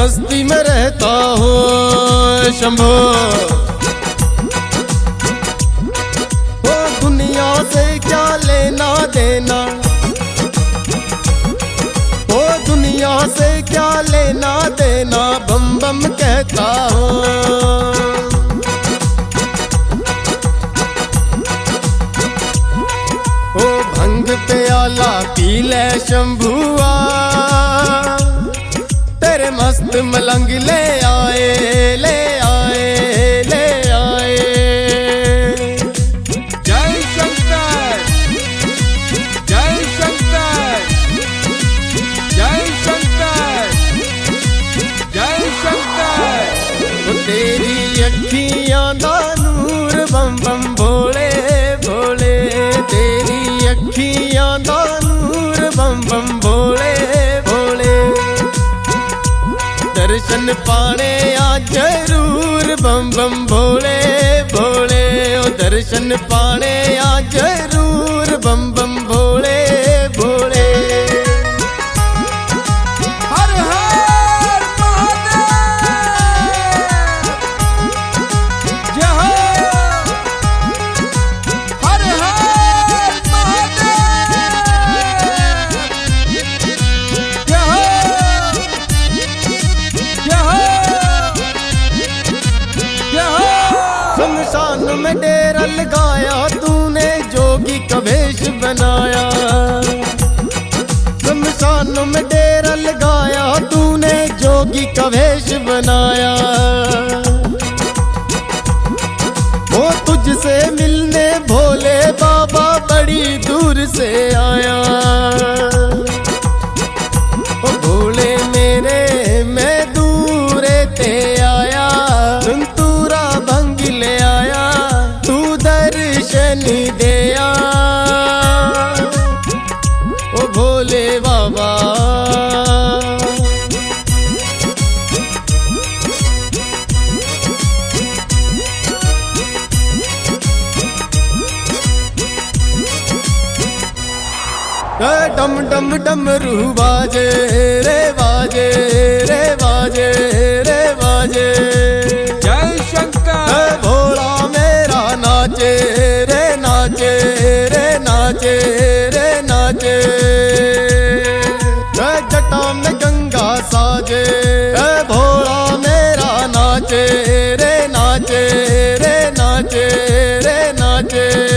मस्ती में रहता हूँ शंभो। ओ दुनिया से क्या लेना देना, ओ दुनिया से क्या लेना देना, बम बम कहता हूँ। ओ भंग प्याला पी ले शंभुआ, तेरे मस्त मलंग ले आए ले आए ले आए। जय शंकर जय शंकर जय शंकर जय शंकर। ओ तेरी अखियां दा नूर बम बम भोले भोले, तेरी अखियां दा नूर बम बम भोले भोले। दर्शन पाने आ जरूर बम बम भोले भोले, ओ दर्शन पाने आ जरूर बम बम भोले भोले। हर हर महादेव, जय हो। हर हर महादेव, जय हो जय हो जय हो। शमशान में डेरा लगाया तूने, जोगी का वेश बनाया। शमशान में डेरा लगाया तूने, जोगी का वेश बनाया। वो तुझसे मिलने भोले बाबा बड़ी दूर से आया। ओ भोले मेरे मैं दूर ते आया, संतूरा भंग ले आया, तू दर्शन दिया। ओ भोले बाबा डम डम डमरू बाजे रे बाजे रे बाजे रे बाजे। जय शंकर भोला मेरा नाचे रे नाचे रे नाचे रे नाचे। जटा में गंगा साजे, भोला मेरा नाचे रे नाचे रे नाचे रे नाचे।